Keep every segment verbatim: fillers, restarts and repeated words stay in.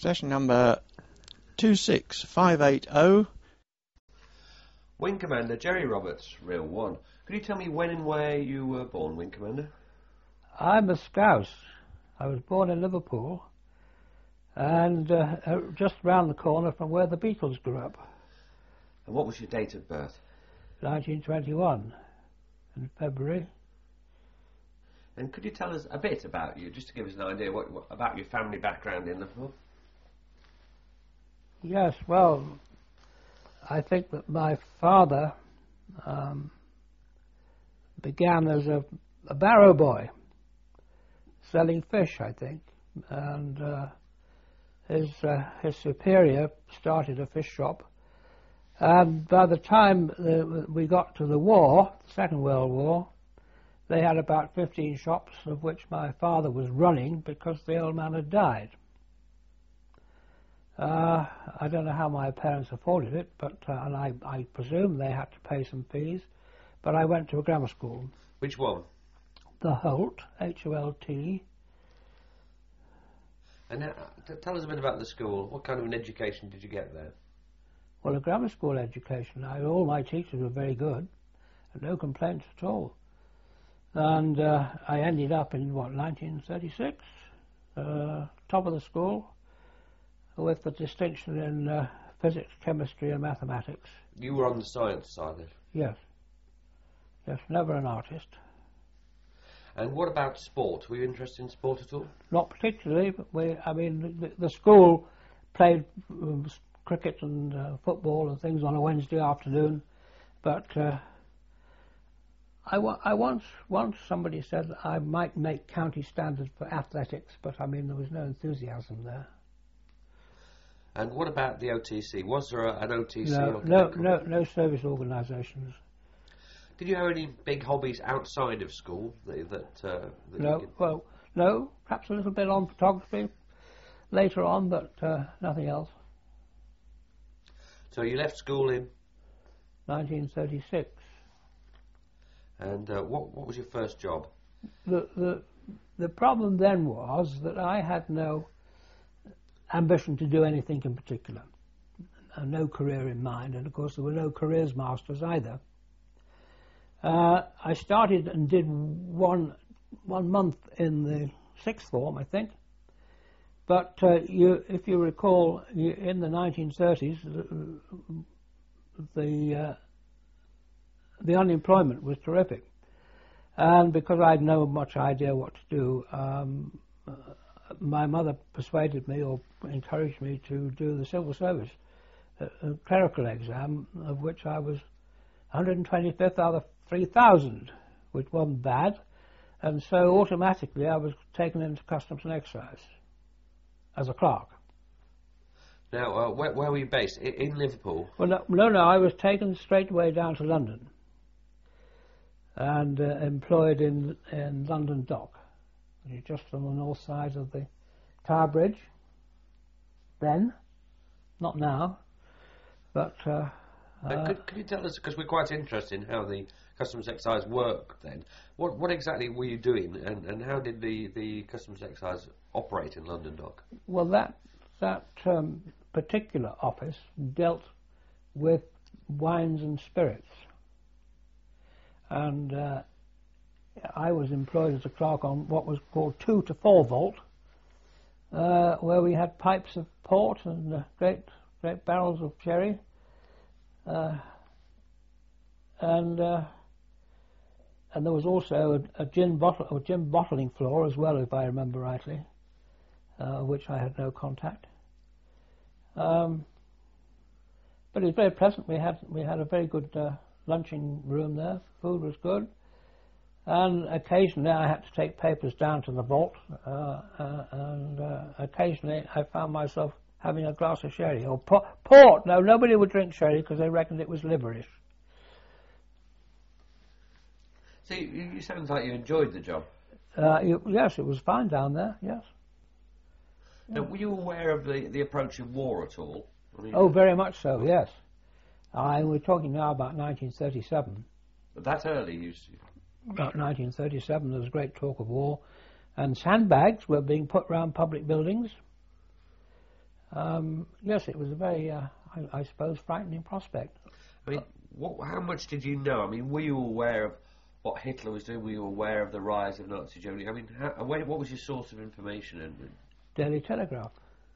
Session number two six five eight zero. Wing Commander Jerry Roberts, real one. Could you tell me when and where you were born, Wing Commander? I'm a Scouse. I was born in Liverpool, and uh, just round the corner from where the Beatles grew up. And what was your date of birth? nineteen twenty-one, in February. And could you tell us a bit about you, just to give us an idea what, what, about your family background in Liverpool? Yes, well, I think that my father um, began as a, a barrow boy, selling fish, I think, and uh, his uh, his superior started a fish shop. And by the time uh, we got to the war, the Second World War, they had about fifteen shops, of which my father was running because the old man had died. Uh, I don't know how my parents afforded it, but uh, and I, I presume they had to pay some fees. But I went to a grammar school. Which one? The Holt, H O L T. And uh, tell us a bit about the school. What kind of an education did you get there? Well, a grammar school education. I, all my teachers were very good, and no complaints at all. And uh, I ended up in, what, nineteen thirty-six, uh, top of the school, with the distinction in uh, physics, chemistry and mathematics. You were on the science side of it? Yes. Yes, never an artist. And what about sport? Were you interested in sport at all? Not particularly, but we, I mean, the, the school played um, cricket and uh, football and things on a Wednesday afternoon, but uh, I, wa I once, once somebody said that I might make county standards for athletics, but I mean, there was no enthusiasm there. And what about the O T C? Was there a, an O T C? No, no, no, no service organisations. Did you have any big hobbies outside of school that? that, uh, that no, you could... well, no, perhaps a little bit on photography later on, but uh, nothing else. So you left school in? nineteen thirty-six. And uh, what, what was your first job? The, the, the problem then was that I had no ambition to do anything in particular, uh, no career in mind, and of course there were no careers masters either. Uh, I started and did one, one month in the sixth form, I think, but uh, you, if you recall, you, in the nineteen thirties, the uh, the unemployment was terrific, and because I had no much idea what to do, um, uh, my mother persuaded me or encouraged me to do the civil service uh, a clerical exam, of which I was one hundred twenty-fifth out of three thousand, which wasn't bad, and so automatically I was taken into Customs and Excise as a clerk. Now, uh, where, where were you based? In, in Liverpool? Well, no, no, no, I was taken straight away down to London and uh, employed in, in London Dock, just on the north side of the Tower Bridge. Then, not now, but... Uh, uh, could, could you tell us, because we're quite interested in how the Customs Excise worked then, what, what exactly were you doing, and, and how did the, the Customs Excise operate in London Dock? Well, that, that um, particular office dealt with wines and spirits. And uh, I was employed as a clerk on what was called two to four volt, uh, where we had pipes of port and uh, great great barrels of sherry, uh, and uh, and there was also a, a gin bottle, a gin bottling floor as well, if I remember rightly, uh, which I had no contact. Um, but it was very pleasant. We had we had a very good Uh, lunching room there, food was good, and occasionally I had to take papers down to the vault, uh, uh, and uh, occasionally I found myself having a glass of sherry, or po port. No, nobody would drink sherry because they reckoned it was liverish. So you, you sound like you enjoyed the job. Uh, you, yes, it was fine down there, yes. Now, were you aware of the, the approach of war at all? I mean, oh, very much so, yes. I, we're talking now about nineteen thirty-seven. But that early, you see. About nineteen thirty-seven, there was great talk of war, and sandbags were being put around public buildings, Um, yes, it was a very, uh, I, I suppose, frightening prospect. I mean, what, how much did you know? I mean, were you aware of what Hitler was doing? Were you aware of the rise of Nazi Germany? I mean, how, what was your source of information? And, Daily Telegraph.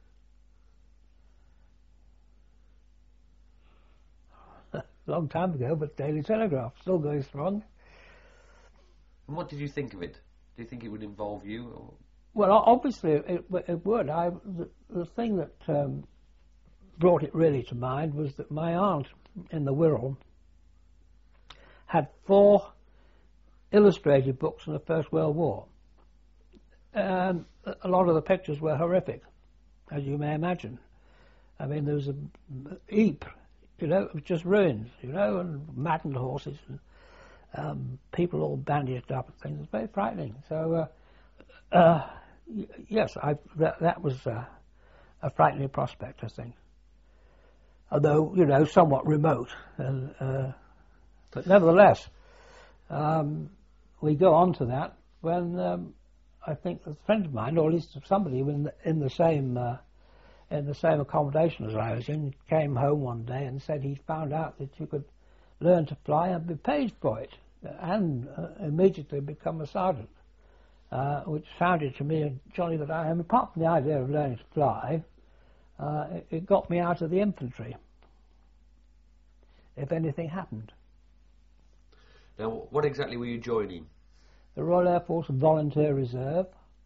Long time ago, but Daily Telegraph still going strong. and what did you think of it? Do you think it would involve you? Or? Well, o- obviously it, it would. I, the, the thing that um, brought it really to mind was that my aunt in the Wirral had four illustrated books in the First World War. Um, a lot of the pictures were horrific, as you may imagine. I mean, there was a heap, you know, it was just ruins, you know, and maddened horses and um, people all bandaged up and things. It was very frightening. So, uh, uh, y- yes, I, that, that was uh, a frightening prospect, I think. Although, you know, somewhat remote. And, uh, but nevertheless, um, we go on to that when um, I think a friend of mine, or at least somebody in the, in the same uh, in the same accommodation as I was in, came home one day and said he'd found out that you could learn to fly and be paid for it, and uh, immediately become a sergeant, uh, which sounded to me a jolly good idea. I mean, apart from the idea of learning to fly, uh, it, it got me out of the infantry, if anything happened. Now, what exactly were you joining? The Royal Air Force Volunteer Reserve.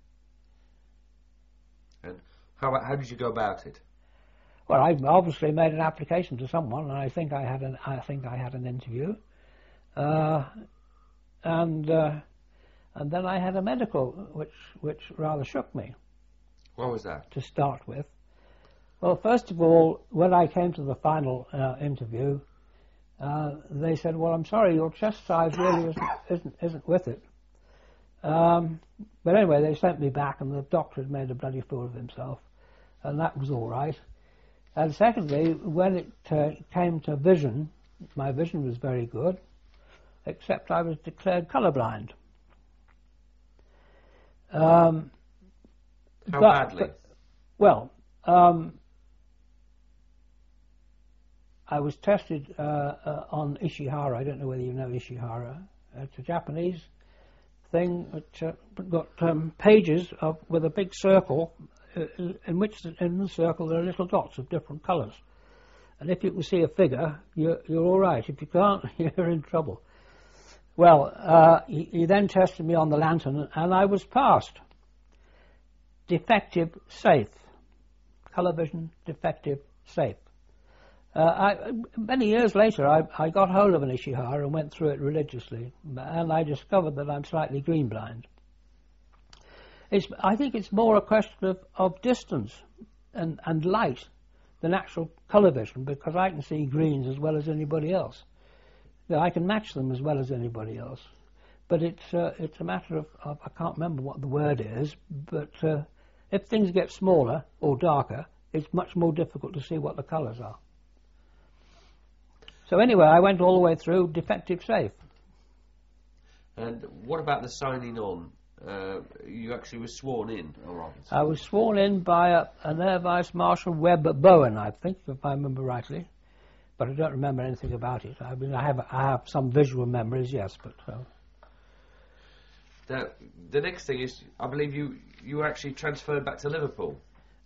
And how, about, how did you go about it? Well, I obviously made an application to someone, and I think I had an I think I had an interview, uh, and uh, and then I had a medical, which which rather shook me. What was that? To start with, well, first of all, when I came to the final uh, interview, uh, they said, "Well, I'm sorry, your chest size really isn't isn't, isn't with it." Um, but anyway, they sent me back, and the doctor had made a bloody fool of himself, and that was all right. And secondly, when it uh, came to vision, my vision was very good, except I was declared colourblind. Um, How but, badly? But, well, um, I was tested uh, uh, on Ishihara. I don't know whether you know Ishihara. It's a Japanese thing which uh, got um, pages of, with a big circle, uh, in which in the circle there are little dots of different colours. And if you can see a figure, you're, you're all right. If you can't, you're in trouble. Well, uh, he, he then tested me on the lantern, and I was passed. Defective, safe. Colour vision, defective, safe. Uh, I, many years later, I, I got hold of an Ishihara and went through it religiously, and I discovered that I'm slightly green blind. It's, I think it's more a question of, of distance and, and light than actual colour vision, because I can see greens as well as anybody else. You know, I can match them as well as anybody else. But it's uh, it's a matter of, of, I can't remember what the word is, but uh, if things get smaller or darker, it's much more difficult to see what the colours are. So anyway, I went all the way through, defective safe. And what about the signing on? Uh, you actually were sworn in, all right. I was sworn in by a, an Air Vice Marshal Webb Bowen, I think, if I remember rightly. But I don't remember anything about it. I mean, I have I have some visual memories, yes, but... Uh, Now, the next thing is, I believe you, you were actually transferred back to Liverpool.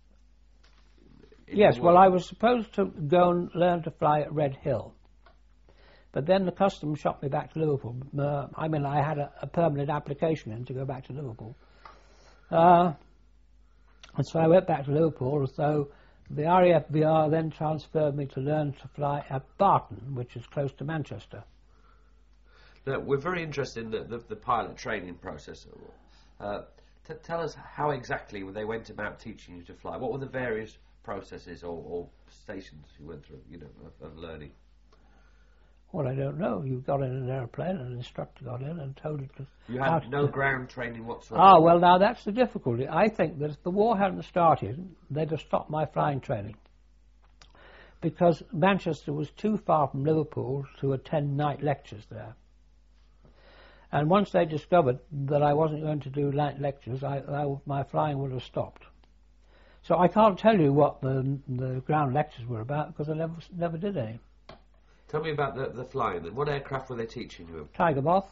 Yes, well, I was supposed to go and learn to fly at Red Hill. But then the customs shot me back to Liverpool. Uh, I mean, I had a, a permanent application in to go back to Liverpool. Uh, and so I went back to Liverpool, so the R A F B R then transferred me to learn to fly at Barton, which is close to Manchester. Now, we're very interested in the, the, the pilot training process. Uh, t- tell us how exactly they went about teaching you to fly. What were the various processes or, or stations you went through, you know, of, of learning? Well, I don't know. You got in an aeroplane, and an instructor got in and told it to... You had no ground training whatsoever? Ah, well, now that's the difficulty. I think that if the war hadn't started, they'd have stopped my flying training. Because Manchester was too far from Liverpool to attend night lectures there. And once they discovered that I wasn't going to do night lectures, I, I, my flying would have stopped. So I can't tell you what the the ground lectures were about because I never never did any. Tell me about the, the flying then. What aircraft were they teaching you? Tiger Moth.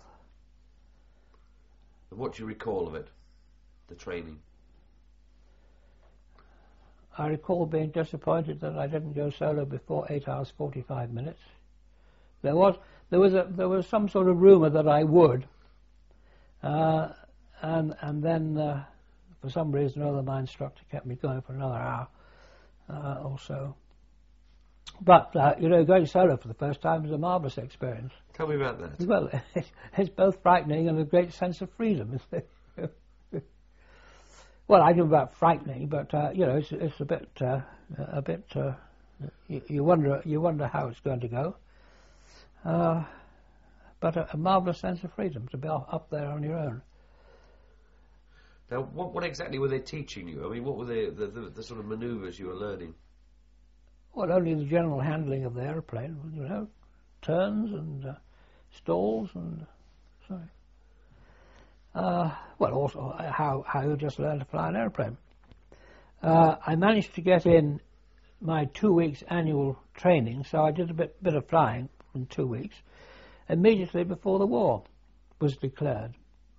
And what do you recall of it? The training? I recall being disappointed that I didn't go solo before eight hours forty-five minutes. There was there was a there was some sort of rumour that I would, uh, and and then uh, for some reason or other my instructor kept me going for another hour uh, or so. But uh, you know, going solo for the first time was a marvellous experience. Tell me about that. Well, it's both frightening and a great sense of freedom, isn't it? Well, I don't know about frightening, but uh, you know, it's, it's a bit, uh, a bit. Uh, you, you wonder, you wonder how it's going to go. Uh, but a, a marvellous sense of freedom to be up there on your own. Now, what, what exactly were they teaching you? I mean, what were the the, the, the sort of manoeuvres you were learning? Well, only the general handling of the aeroplane, you know, turns and uh, stalls and sorry. Uh, well, also how, how you just learn to fly an aeroplane. Uh, I managed to get in my two weeks annual training, so I did a bit, bit of flying in two weeks, immediately before the war was declared.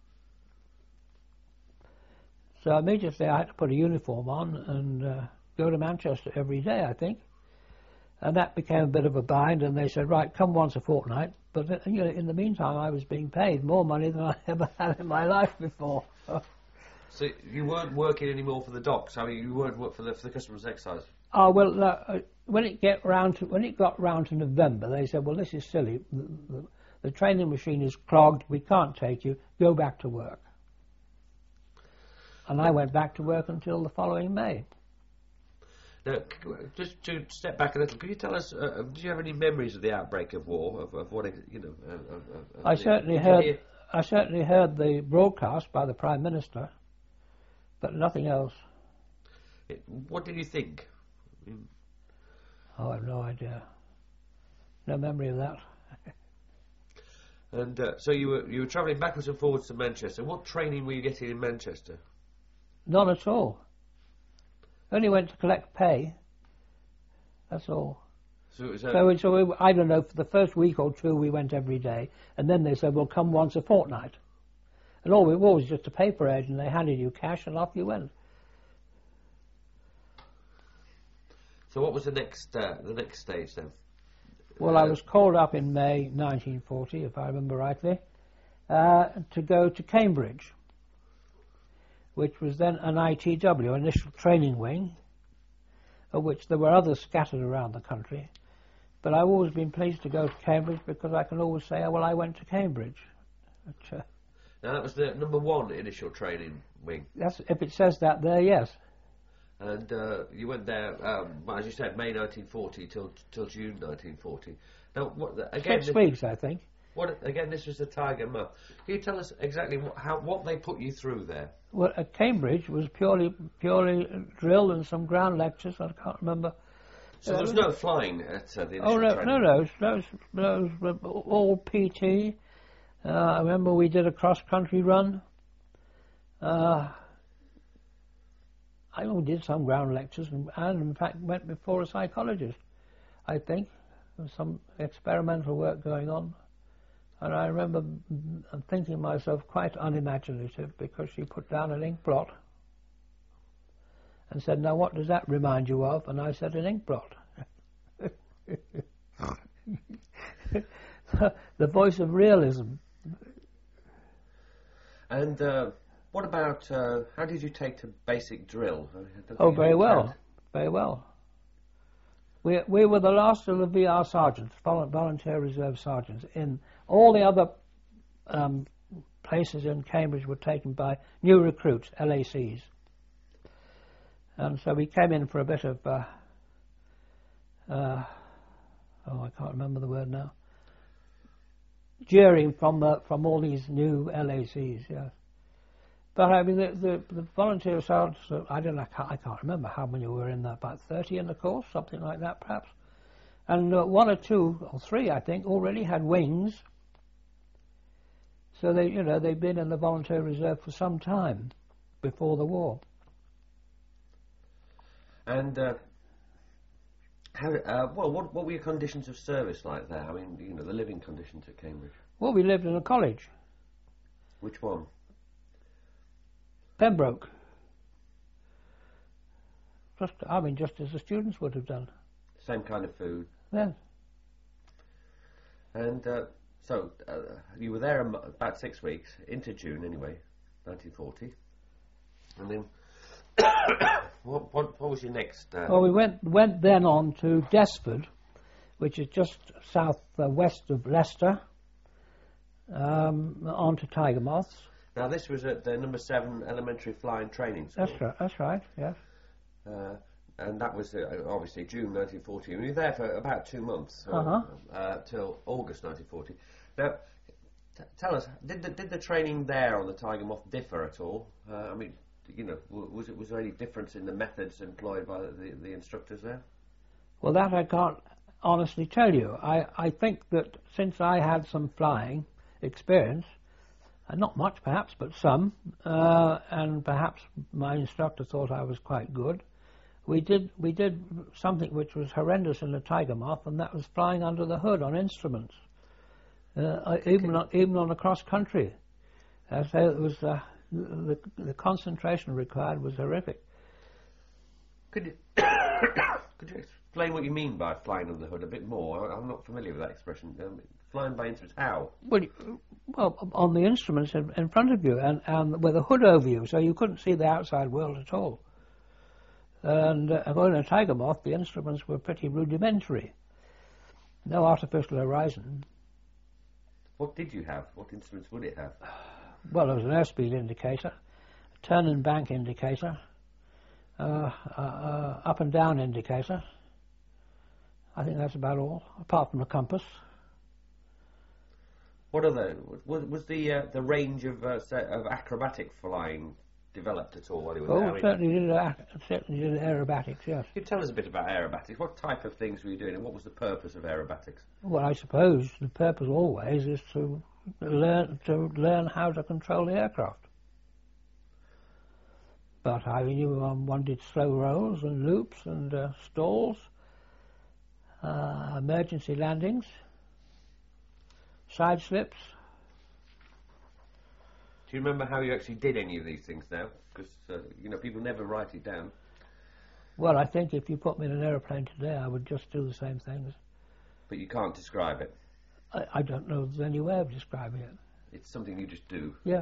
So immediately I had to put a uniform on and uh, go to Manchester every day, I think. And that became a bit of a bind, and they said, right, come once a fortnight. But uh, you know, in the meantime, I was being paid more money than I ever had in my life before. So you weren't working anymore for the docks. I mean, you weren't work for the for the customs excise. Oh well, uh, when it get round to when it got round to November, they said, well, this is silly. The, the, the training machine is clogged. We can't take you. Go back to work. And I went back to work until the following May. Now, just to step back a little, could you tell us? Uh, did you have any memories of the outbreak of war? Of, of what you know? Of, of, of I the, certainly heard. I certainly heard the broadcast by the Prime Minister, but nothing else. It, what did you think? I mean, oh, I have no idea. No memory of that. And uh, so you were you were travelling backwards and forwards to Manchester. What training were you getting in Manchester? None at all. Only went to collect pay. That's all. So, it was, uh, so, so we, I don't know, for the first week or two we went every day, and then they said, well, come once a fortnight. And all we were was just a paper edge, and they handed you cash, and off you went. So what was the next uh, the next stage then? Well, uh, I was called up in May nineteen forty, if I remember rightly, uh, to go to Cambridge, which was then an I T W, initial training wing, of which there were others scattered around the country. But I've always been pleased to go to Cambridge because I can always say, oh, well, I went to Cambridge. Which, uh, now that was the number one initial training wing. that's, if it says that there, yes. And uh, you went there, um, well, as you said, May nineteen forty till till June nineteen forty. Now, what, again, Six this, weeks, I think. What again? This was the Tiger Moth. Can you tell us exactly what, how what they put you through there? Well, at Cambridge was purely purely drill and some ground lectures. I can't remember. So there was no flying at uh, the initial Oh no, training? no, no, no, no, no, all P T. Uh, I remember we did a cross-country run. Uh, I only did some ground lectures, and, and in fact went before a psychologist. I think there was some experimental work going on. And I remember thinking myself quite unimaginative because she put down an ink blot and said, now what does that remind you of? And I said, an ink blot. The voice of realism. And uh, what about, uh, how did you take to basic drill? I don't Oh, think you very did well, that. very well. We, we were the last of the V R sergeants, vol- volunteer reserve sergeants. In all the other um, places in Cambridge were taken by new recruits, L A Cs. And so we came in for a bit of, uh, uh, oh, I can't remember the word now, jeering from the, from all these new L A Cs, yes. But I mean, the, the, the volunteer sergeants, uh, I don't know, I can't, I can't remember how many were in that, about thirty in the course, something like that perhaps. And uh, one or two, or three I think, already had wings. So they, you know, they'd been in the volunteer reserve for some time before the war. And uh, how? Uh, well, what what were your conditions of service like there? I mean, you know, the living conditions at Cambridge. Well, we lived in a college, Which one? Pembroke. Just, I mean, just as the students would have done. Same kind of food. Yes. And uh, so uh, you were there am- about six weeks, into June anyway, nineteen forty. And then, what, what what was your next? Uh, Well, we went went then on to Desford, which is just south uh, west of Leicester, um, on to Tiger Moths. Now this was at the number seven elementary flying training school. That's right. That's right. Yes. Uh, and that was uh, obviously June nineteen forty. And you were there for about two months, uh, Uh-huh. uh, till August nineteen forty. Now, t- tell us, did the did the training there on the Tiger Moth differ at all? Uh, I mean, you know, w- was it was there any difference in the methods employed by the, the instructors there? Well, that I can't honestly tell you. I, I think that since I had some flying experience, and not much perhaps, but some, uh, and perhaps my instructor thought I was quite good, we did we did something which was horrendous in the Tiger Moth, and that was flying under the hood on instruments, uh, even on, even on a cross country. Uh, so it was uh, the the concentration required was horrific. Could you could you explain what you mean by flying under the hood a bit more? I'm not familiar with that expression. Um, flying by instruments, how? Well, you- well, on the instruments in, in front of you, and, and with a hood over you, so you couldn't see the outside world at all. And uh, going to Tiger Moth, the instruments were pretty rudimentary. No artificial horizon. What did you have? What instruments would it have? Well, there was an airspeed indicator, a turn and bank indicator, uh, uh, uh, up and down indicator. I think that's about all, apart from the compass. What are the was, was the uh, the range of uh, se- of acrobatic flying developed at all while you were Oh, there? I mean, certainly did, uh, certainly did aerobatics, yes. Could you tell us a bit about aerobatics? What type of things were you doing, and what was the purpose of aerobatics? Well, I suppose the purpose always is to learn to learn how to control the aircraft. But I mean, you, um, one did slow rolls and loops and uh, stalls, uh, emergency landings, side slips. Do you remember how you actually did any of these things now? Because uh, you know, people never write it down. Well, I think if you put me in an aeroplane today, I would just do the same things. But you can't describe it. I, I don't know if there's any way of describing it. It's something you just do. Yes.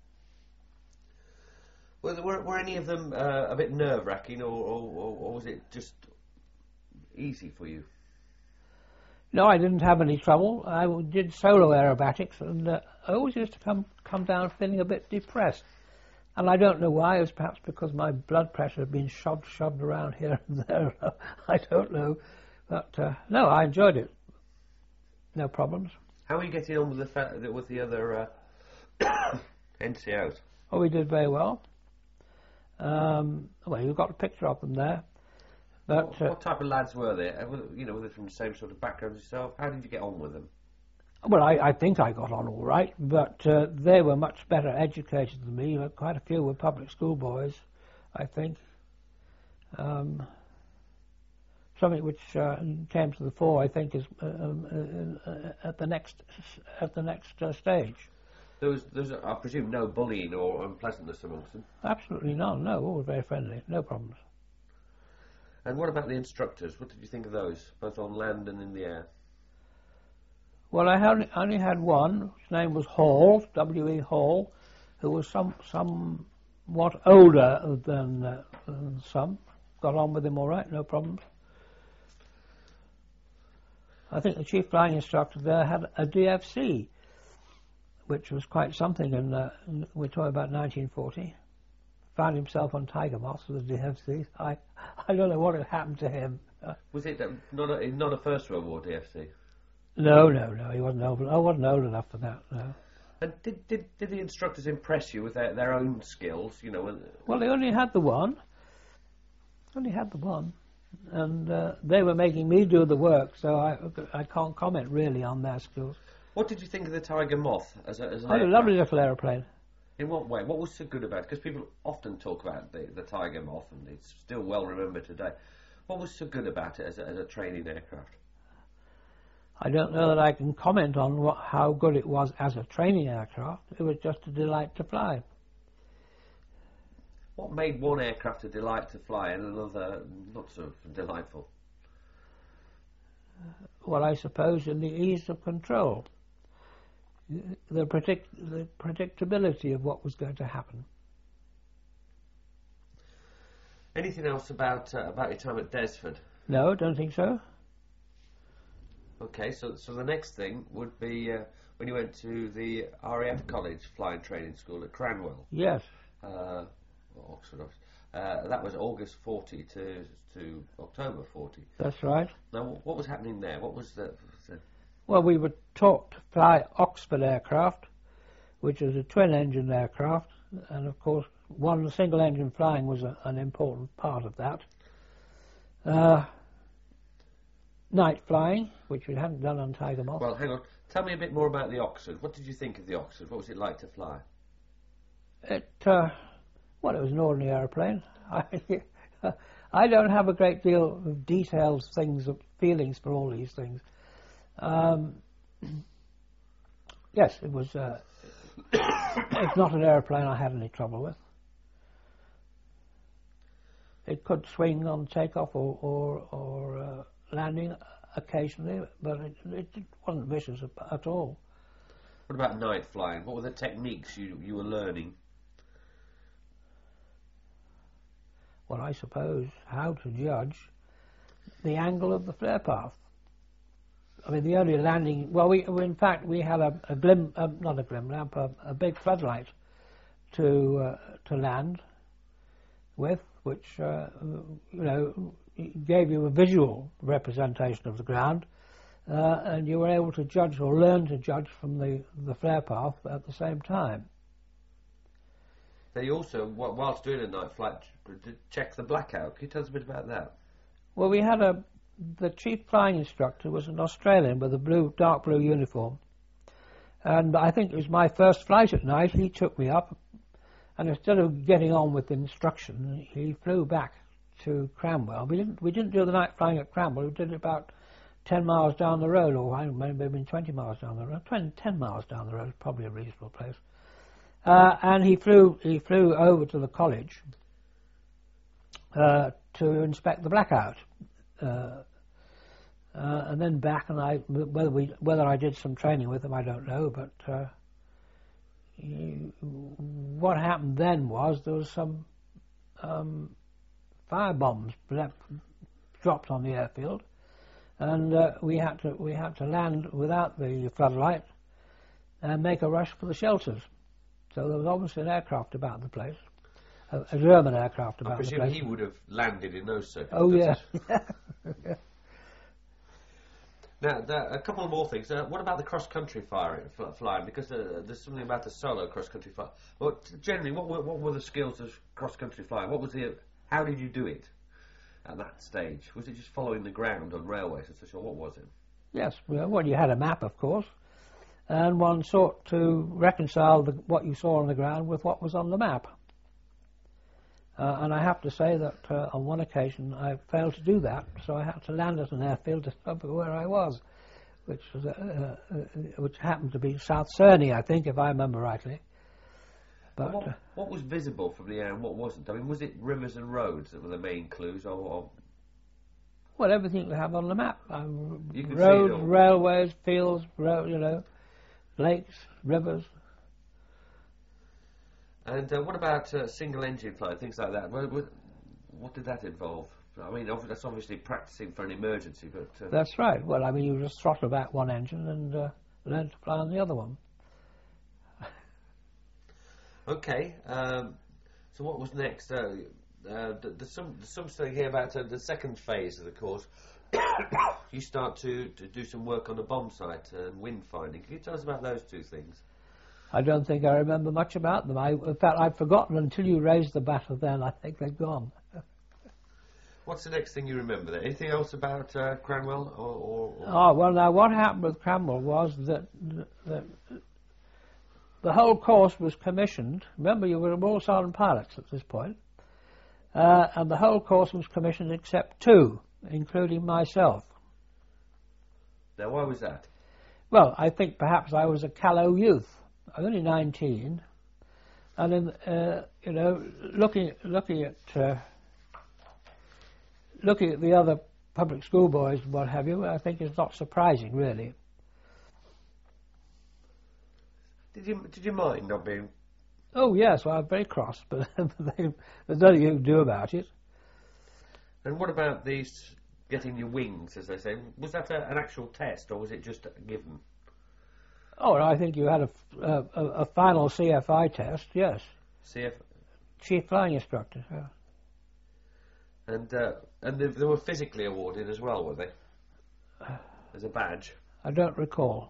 Were, were, were any of them uh, a bit nerve-wracking, or, or, or was it just easy for you? No, I didn't have any trouble. I did solo aerobatics, and uh, I always used to come come down feeling a bit depressed. And I don't know why. It was perhaps because my blood pressure had been shoved, shoved around here and there. I don't know. But, uh, no, I enjoyed it. No problems. How are you getting on with the fa- with the other uh, N C Os? Oh, we did very well. Um, well, you've got a picture of them there. But What, uh, what type of lads were they? Uh, were- You know, were they from the same sort of background as yourself? How did you get on with them? Well, I, I think I got on all right, but uh, they were much better educated than me. Uh, Quite a few were public school boys, I think. Um, something which uh, came to the fore, I think, is uh, um, uh, uh, at the next at the next uh, stage. There was, there was, I presume, no bullying or unpleasantness amongst them. Absolutely none. No, all very friendly. No problems. And what about the instructors? What did you think of those, both on land and in the air? Well, I only, only had one. His name was Hall, W E Hall, who was some somewhat older than, uh, than some. Got on with him all right, no problems. I think the chief flying instructor there had a D F C, which was quite something, and uh, we're talking about nineteen forty. Found himself on Tiger Moths with a D F C. I, I don't know what had happened to him. Uh, Was it um, not a, not a First World War D F C? no, no, no, he wasn't old. I wasn't old enough for that, no. And did, did, did the instructors impress you with their, their own skills? You know, when, Well, they only had the one. Only had the one. And uh, they were making me do the work, so I, I can't comment really on their skills. what did you think of the Tiger Moth as, a, as an I had a aircraft? lovely little aeroplane. In what way? What was so good about it? Because people often talk about the, the Tiger Moth, and it's still well remembered today. What was so good about it as a, as a training aircraft? I don't know that I can comment on what, how good it was as a training aircraft. It was just a delight to fly. What made one aircraft a delight to fly and another not so delightful? Well, I suppose in the ease of control, the, predict, the predictability of what was going to happen. Anything else about uh, about your time at Desford? No, don't think so. Okay, so so the next thing would be uh, when you went to the R A F College Flying Training School at Cranwell. Yes. Uh, Oxford. Uh, that was August forty to to October forty. That's right. Now, what was happening there? What was the, the Well, we were taught to fly Oxford aircraft, which is a twin-engine aircraft, and of course, one single-engine flying was a, an important part of that. Uh, night flying, which we hadn't done on Tiger Moth. Well, hang on. Tell me a bit more about the Oxford. What did you think of the Oxford? What was it like to fly? It, uh, well, it was an ordinary aeroplane. I, I don't have a great deal of details, things, of feelings for all these things. Um, yes, it was. Uh, it's not an aeroplane I had any trouble with. It could swing on takeoff or or, or uh, landing occasionally, but it, it wasn't vicious at all. What about night flying? What were the techniques you you were learning? Well, I suppose how to judge the angle of the flare path. I mean, the only landing. Well, we in fact we had a, a glim, uh, not a glim lamp, a, a big floodlight to uh, to land with, which uh, you know gave you a visual representation of the ground, uh, and you were able to judge or learn to judge from the the flare path at the same time. They also, whilst doing a night flight, check the blackout. Can you tell us a bit about that? Well, we had a the chief flying instructor was an Australian with a blue, dark blue uniform, and I think it was my first flight at night. He took me up, and instead of getting on with the instruction, he flew back to Cranwell. We didn't we didn't do the night flying at Cranwell. We did it about ten miles down the road, or I don't know, maybe twenty miles down the road. twenty, ten miles down the road is probably a reasonable place. Uh, and he flew he flew over to the college uh, to inspect the blackout, uh, uh, and then back. And I whether we whether I did some training with him, I don't know. But uh, he, what happened then was there was some um, fire bombs left, dropped on the airfield, and uh, we had to we had to land without the floodlight and make a rush for the shelters. So there was obviously an aircraft about the place, a, a German aircraft about the place. I presume he would have landed in those circumstances. Oh, yes. Yeah. Now, there, a couple of more things. Uh, what about the cross-country fire, fl flying? Because uh, there's something about the solo cross-country flying. Well, generally, what were, what were the skills of cross-country flying? What was the? How did you do it at that stage? Was it just following the ground on railways and such, or what was it? Yes. Well, well, you had a map, of course. And one sought to reconcile the, what you saw on the ground with what was on the map. Uh, and I have to say that uh, on one occasion I failed to do that, so I had to land at an airfield to discover where I was, which was uh, uh, which happened to be South Cerney, I think, if I remember rightly. But what, uh, what was visible from the air and what wasn't? I mean, was it rivers and roads that were the main clues, or? or well, everything you have on the map: um, you could roads, see it all. railways, fields, ro you know. Lakes, rivers. And uh, what about uh, single engine flight, things like that? What, what, what did that involve? I mean, ob that's obviously practicing for an emergency, but... Uh, that's right. Well, I mean, you just throttle back one engine and uh, learn to fly on the other one. Okay, um, so what was next? Uh, uh, there's some, there's something here about uh, the second phase of the course. You start to, to do some work on the bomb site and wind finding. Can you tell us about those two things? I don't think I remember much about them. I, in fact, I'd forgotten until you raised the matter then. I think they've gone. What's the next thing you remember there? Anything else about uh, Cranwell? Or, or, or Oh, well, now, what happened with Cranwell was that, that the whole course was commissioned. Remember, you were all sergeant pilots at this point. Uh, and the whole course was commissioned except two, including myself. Now, why was that? Well, I think perhaps I was a callow youth, only nineteen, and in, uh, you know, looking looking at uh, looking at the other public school boys and what have you, I think is not surprising, really. Did you did you mind not being? Oh yes, well, I'm very cross, but there's nothing you can do about it. And what about these getting your wings, as they say? Was that a, an actual test, or was it just a given? Oh, I think you had a, a, a final C F I test, yes. C F. Chief Flying Instructor. Yeah. And uh, and they, they were physically awarded as well, were they? As a badge. I don't recall.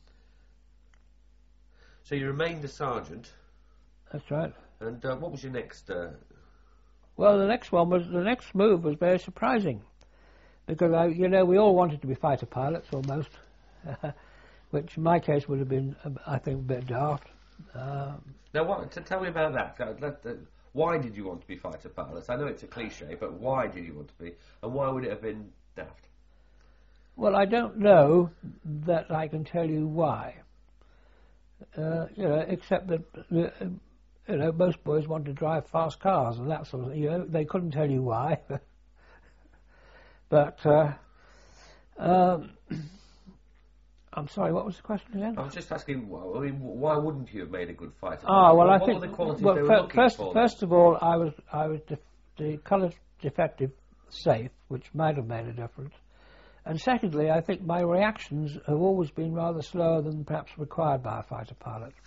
So you remained a sergeant. That's right. And uh, what was your next? Uh... Well, the next one was the next move was very surprising, because I, you know, we all wanted to be fighter pilots almost, which in my case would have been, I think, a bit daft. Um, now, what? To tell me about that. Let, uh, why did you want to be fighter pilots? I know it's a cliche, but why did you want to be, and why would it have been daft? Well, I don't know that I can tell you why. Uh, you know, except that. Uh, You know, most boys want to drive fast cars and that sort of thing. You know, they couldn't tell you why. But, uh, um, I'm sorry, what was the question again? I was just asking, I mean, why wouldn't you have made a good fighter? Ah, well, what, I what think... were the qualities well, they were fir- looking first, for? First of all, I was I was def- the colour defective safe, which might have made a difference. And secondly, I think my reactions have always been rather slower than perhaps required by a fighter pilot.